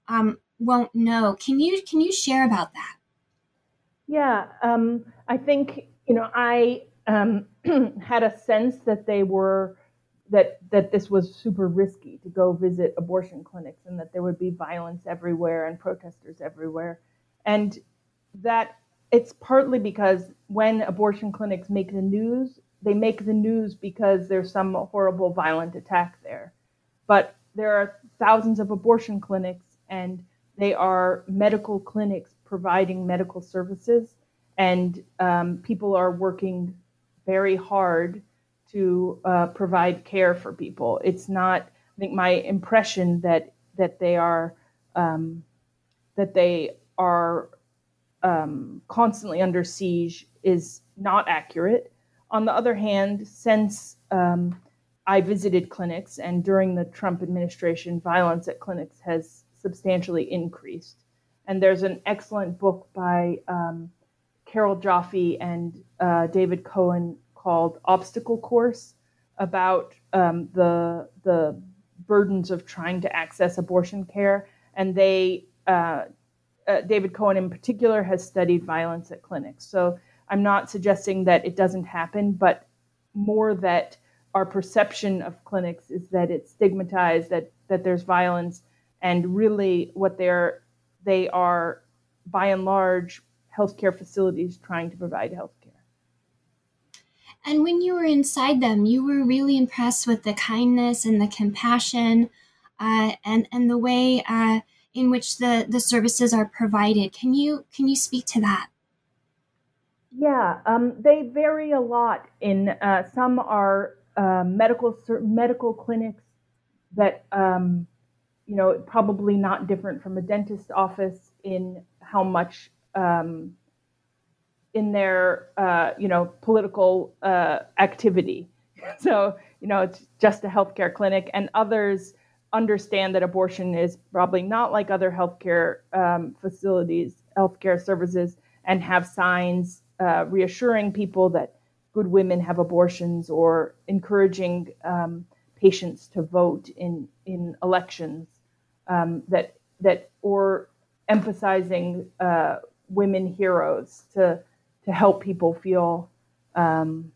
um, won't know. Can you can you share about that? Yeah, um, I think, you know, I um, had a sense that they were, that that this was super risky to go visit abortion clinics, and that there would be violence everywhere and protesters everywhere. And that it's partly because when abortion clinics make the news, they make the news because there's some horrible violent attack there. But there are thousands of abortion clinics, and they are medical clinics providing medical services, and um, people are working very hard to uh, provide care for people. It's not, I think, my impression that that they are um, that they are um, constantly under siege is not accurate. On the other hand, since um, I visited clinics, and during the Trump administration, violence at clinics has substantially increased. And there's an excellent book by um, Carol Jaffe and uh, David Cohen called Obstacle Course about um, the the burdens of trying to access abortion care. And they uh, uh, David Cohen in particular has studied violence at clinics. So I'm not suggesting that it doesn't happen, but more that our perception of clinics is that it's stigmatized, that that there's violence, and really what they're they are by and large healthcare facilities trying to provide healthcare. And when you were inside them, you were really impressed with the kindness and the compassion, uh, and and the way uh, in which the, the services are provided. Can you can you speak to that? Yeah, um, they vary a lot. In uh, some are uh, medical medical clinics that um, you know probably not different from a dentist office in how much. Um, in their, uh, you know, political uh, activity. So, you know, it's just a healthcare clinic, and others understand that abortion is probably not like other healthcare um, facilities, healthcare services, and have signs uh, reassuring people that good women have abortions, or encouraging um, patients to vote in in elections, um, that that or emphasizing uh, women heroes to to help people feel, um,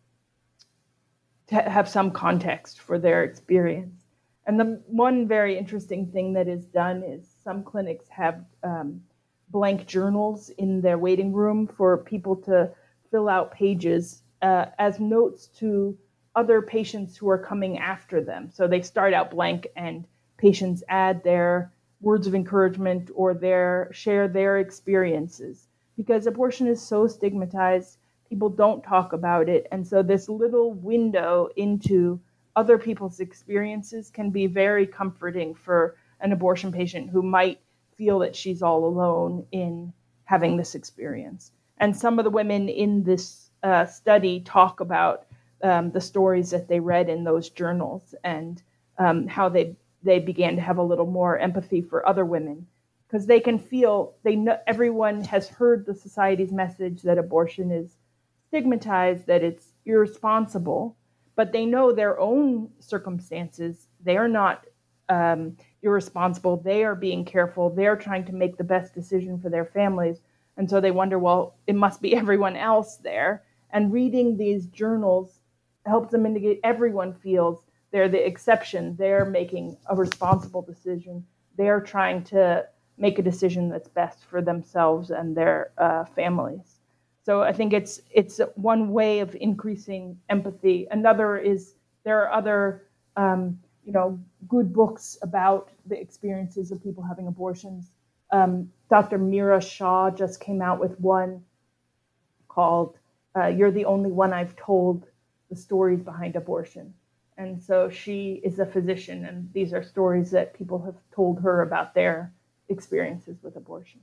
to have some context for their experience. And the one very interesting thing that is done is some clinics have um, blank journals in their waiting room for people to fill out pages uh, as notes to other patients who are coming after them. So they start out blank, and patients add their words of encouragement or their share their experiences. Because abortion is so stigmatized, people don't talk about it. And so this little window into other people's experiences can be very comforting for an abortion patient who might feel that she's all alone in having this experience. And some of the women in this uh, study talk about um, the stories that they read in those journals, and um, how they, they began to have a little more empathy for other women. Because they can feel, they know, everyone has heard the society's message that abortion is stigmatized, that it's irresponsible, but they know their own circumstances. They are not um, irresponsible. They are being careful. They're trying to make the best decision for their families. And so they wonder, well, it must be everyone else there. And reading these journals helps them indicate everyone feels they're the exception. They're making a responsible decision. They're trying to make a decision that's best for themselves and their uh, families. So I think it's it's one way of increasing empathy. Another is there are other um, you know good books about the experiences of people having abortions. Um, Doctor Mira Shah just came out with one called uh, "You're the Only One I've Told: The Stories Behind Abortion." And so she is a physician, and these are stories that people have told her about their experiences with abortion.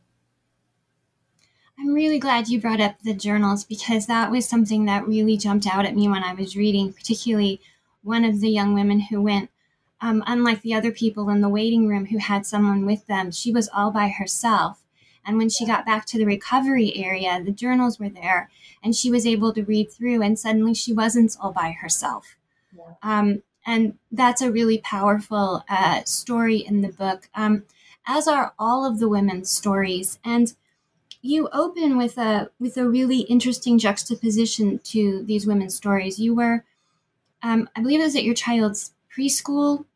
I'm really glad you brought up the journals, because that was something that really jumped out at me when I was reading, particularly one of the young women who went, um, unlike the other people in the waiting room who had someone with them, she was all by herself. And when she got back to the recovery area, the journals were there, and she was able to read through, and suddenly she wasn't all by herself. Yeah. Um, and that's a really powerful uh, story in the book. Um, as are all of the women's stories. And you open with a with a really interesting juxtaposition to these women's stories. You were, um, I believe it was at your child's preschool,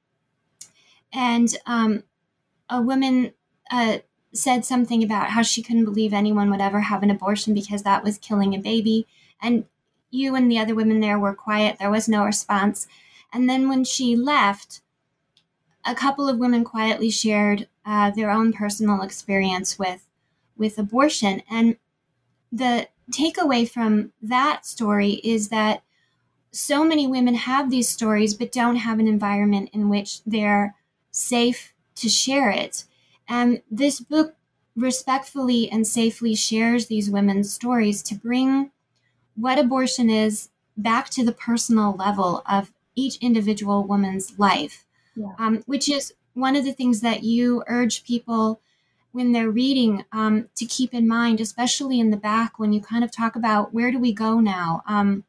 and um, a woman uh, said something about how she couldn't believe anyone would ever have an abortion because that was killing a baby. And you and the other women there were quiet. There was no response. And then when she left, a couple of women quietly shared uh, their own personal experience with with abortion. And the takeaway from that story is that so many women have these stories but don't have an environment in which they're safe to share it. And this book respectfully and safely shares these women's stories to bring what abortion is back to the personal level of each individual woman's life, Yeah. um, which is one of the things that you urge people when they're reading um, to keep in mind, especially in the back when you kind of talk about where do we go now, um,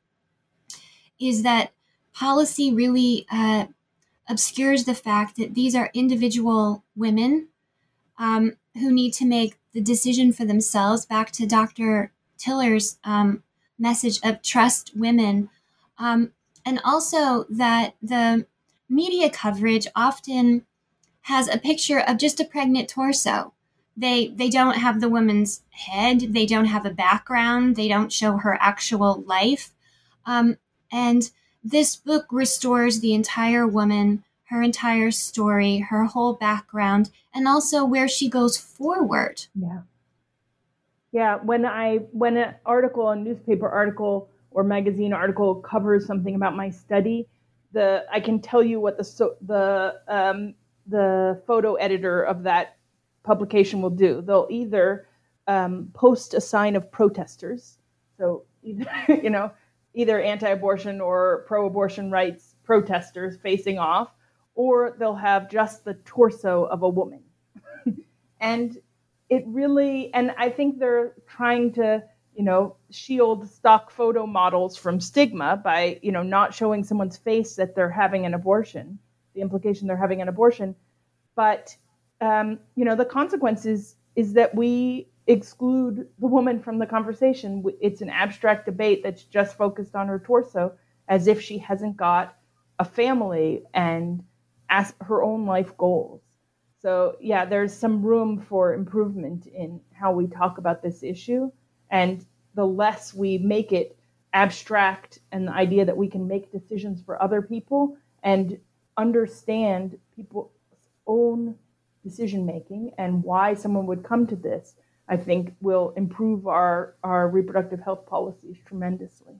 is that policy really uh, obscures the fact that these are individual women um, who need to make the decision for themselves, back to Doctor Tiller's um, message of trust women, um, and also that the media coverage often has a picture of just a pregnant torso. They they don't have the woman's head. They don't have a background. They don't show her actual life. Um, and this book restores the entire woman, her entire story, her whole background, and also where she goes forward. Yeah. Yeah. When I when an article, a newspaper article or magazine article covers something about my study, the I can tell you what the so, the um, the photo editor of that publication will do. They'll either um, post a sign of protesters, so either you know either anti-abortion or pro-abortion rights protesters facing off, or they'll have just the torso of a woman. And it really, and I think they're trying to, you know, shield stock photo models from stigma by, you know, not showing someone's face that they're having an abortion, the implication they're having an abortion. But, um, you know, the consequences is that we exclude the woman from the conversation. It's an abstract debate that's just focused on her torso, as if she hasn't got a family and as her own life goals. So yeah, there's some room for improvement in how we talk about this issue. And the less we make it abstract and the idea that we can make decisions for other people and understand people's own decision making and why someone would come to this, I think will improve our, our reproductive health policies tremendously.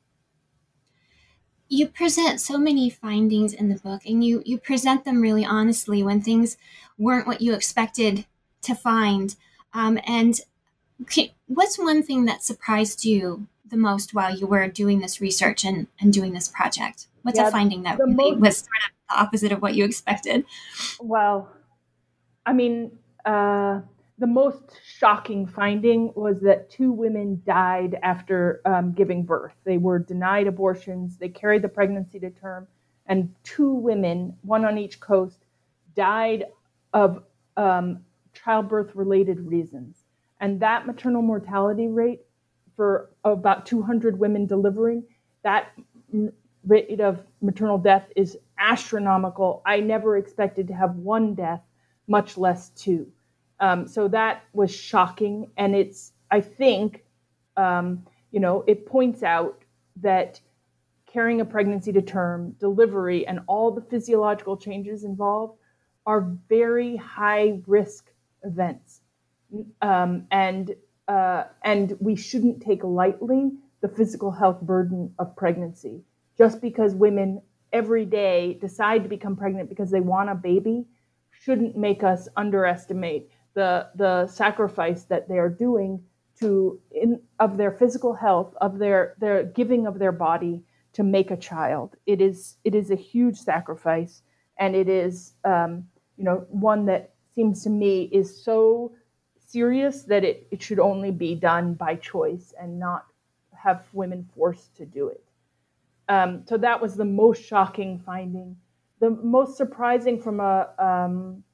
You present so many findings in the book, and you, you present them really honestly when things weren't what you expected to find. Um, and can, what's one thing that surprised you the most while you were doing this research and, and doing this project? What's yeah, a finding that really most, was sort of the opposite of what you expected? Well, I mean, uh, the most shocking finding was that two women died after um, giving birth. They were denied abortions. They carried the pregnancy to term, and two women, one on each coast, died of um, childbirth-related reasons. And that maternal mortality rate for about two hundred women delivering, that rate of maternal death is astronomical. I never expected to have one death, much less two. Um, so that was shocking. And it's, I think, um, you know, it points out that carrying a pregnancy to term, delivery, and all the physiological changes involved are very high risk events. Um, and uh, and we shouldn't take lightly the physical health burden of pregnancy. Just because women every day decide to become pregnant because they want a baby shouldn't make us underestimate the the sacrifice that they are doing to in of their physical health, of their their giving of their body to make a child. It is it is a huge sacrifice, and it is um, you know one that seems to me is so serious that it, it should only be done by choice and not have women forced to do it. Um, so that was the most shocking finding. The most surprising from a um,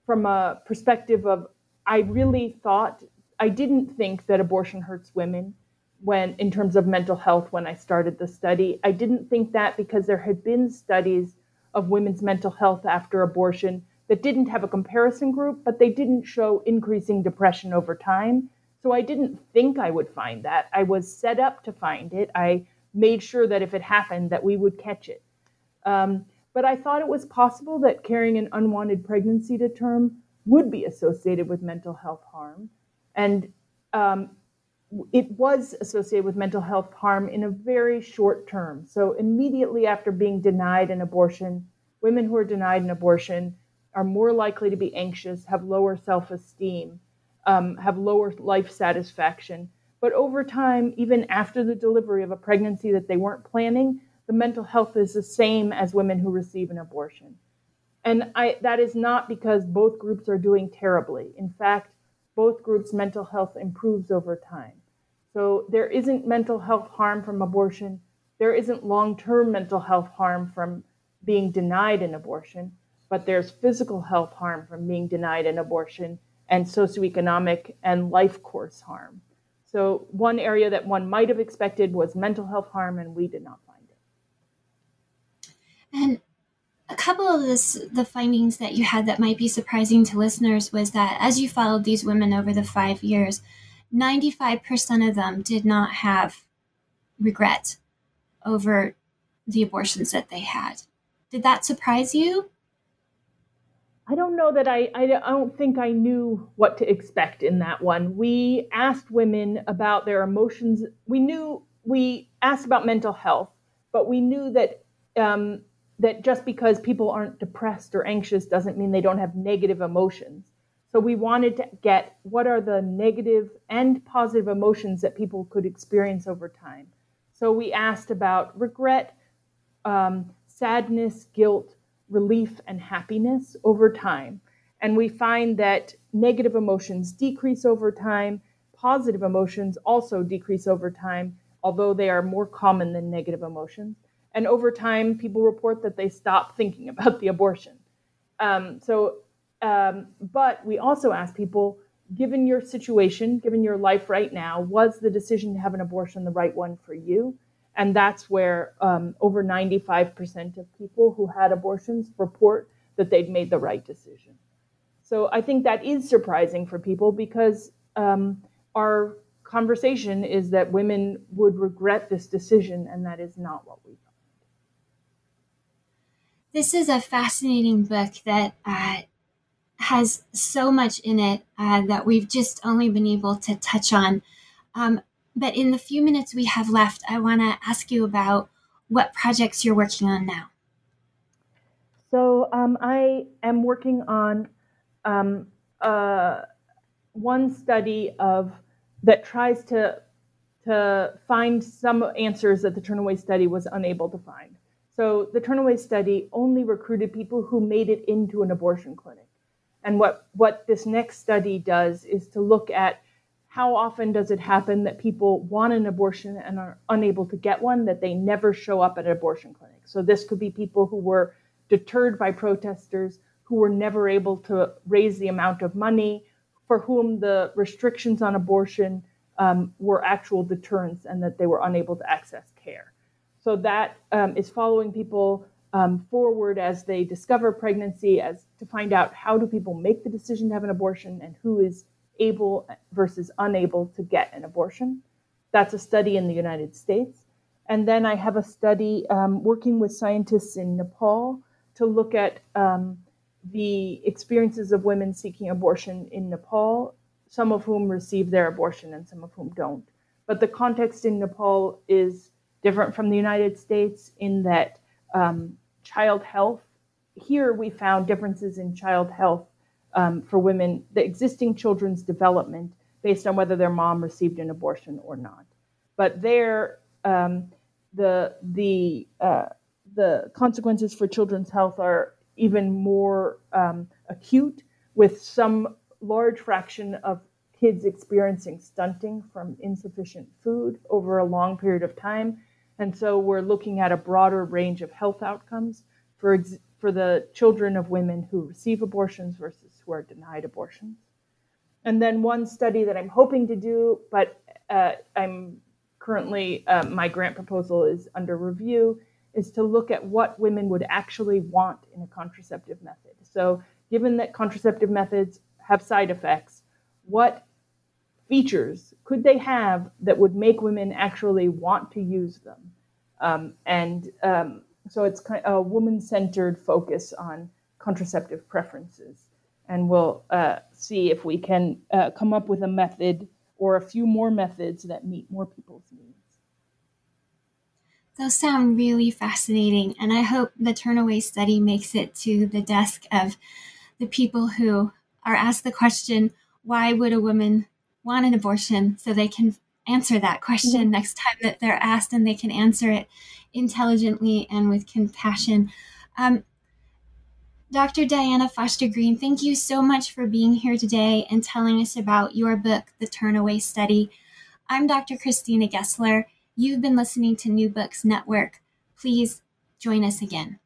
from a perspective of, I really thought, I didn't think that abortion hurts women when, in terms of mental health, when I started the study. I didn't think that because there had been studies of women's mental health after abortion that didn't have a comparison group, but they didn't show increasing depression over time. So I didn't think I would find that. I was set up to find it. I made sure that if it happened, that we would catch it. Um, but I thought it was possible that carrying an unwanted pregnancy to term would be associated with mental health harm. And um, it was associated with mental health harm in a very short term. So immediately after being denied an abortion, women who are denied an abortion are more likely to be anxious, have lower self-esteem, um, have lower life satisfaction. But over time, even after the delivery of a pregnancy that they weren't planning, the mental health is the same as women who receive an abortion. And I, that is not because both groups are doing terribly. In fact, both groups' mental health improves over time. So there isn't mental health harm from abortion. There isn't long-term mental health harm from being denied an abortion, but there's physical health harm from being denied an abortion and socioeconomic and life course harm. So one area that one might have expected was mental health harm, and we did not find it. And a couple of this, the findings that you had that might be surprising to listeners was that as you followed these women over the five years, ninety-five percent of them did not have regret over the abortions that they had. Did that surprise you? I don't know that I, I don't think I knew what to expect in that one. We asked women about their emotions. We knew, we asked about mental health, but we knew that um, that just because people aren't depressed or anxious doesn't mean they don't have negative emotions. So we wanted to get what are the negative and positive emotions that people could experience over time. So we asked about regret, um, sadness, guilt, relief, and happiness over time. And we find that negative emotions decrease over time. Positive emotions also decrease over time, although they are more common than negative emotions. And over time, people report that they stop thinking about the abortion. Um, so, um, but we also ask people, given your situation, given your life right now, was the decision to have an abortion the right one for you? And that's where um, over ninety-five percent of people who had abortions report that they'd made the right decision. So I think that is surprising for people because um, our conversation is that women would regret this decision, and that is not what we find. This is a fascinating book that uh, has so much in it uh, that we've just only been able to touch on. Um, but in the few minutes we have left, I want to ask you about what projects you're working on now. So um, I am working on um, uh, one study of that tries to to find some answers that the Turnaway study was unable to find. So the Turnaway study only recruited people who made it into an abortion clinic. And what, what this next study does is to look at how often does it happen that people want an abortion and are unable to get one, that they never show up at an abortion clinic. So this could be people who were deterred by protesters, who were never able to raise the amount of money, for whom the restrictions on abortion um, were actual deterrents and that they were unable to access care. So that um, is following people um, forward as they discover pregnancy, as to find out how do people make the decision to have an abortion and who is able versus unable to get an abortion. That's a study in the United States. And then I have a study um, working with scientists in Nepal to look at um, the experiences of women seeking abortion in Nepal, some of whom receive their abortion and some of whom don't. But the context in Nepal is different from the United States in that um, child health, here we found differences in child health um, for women, the existing children's development based on whether their mom received an abortion or not. But there, um, the, the, uh, the consequences for children's health are even more um, acute, with some large fraction of kids experiencing stunting from insufficient food over a long period of time. And so we're looking at a broader range of health outcomes. For, ex- for for the children of women who receive abortions versus who are denied abortions. And then one study that I'm hoping to do, but uh, I'm currently, uh, my grant proposal is under review, is to look at what women would actually want in a contraceptive method. So given that contraceptive methods have side effects, what features could they have that would make women actually want to use them? Um, and um, so it's kind of a woman-centered focus on contraceptive preferences. And we'll uh, see if we can uh, come up with a method or a few more methods that meet more people's needs. Those sound really fascinating, and I hope the Turnaway study makes it to the desk of the people who are asked the question, why would a woman want an abortion, so they can answer that question mm-hmm. next time that they're asked, and they can answer it intelligently and with compassion. Um, Doctor Diana Foster Green, thank you so much for being here today and telling us about your book, The Turnaway Study. I'm Doctor Christina Gessler. You've been listening to New Books Network. Please join us again.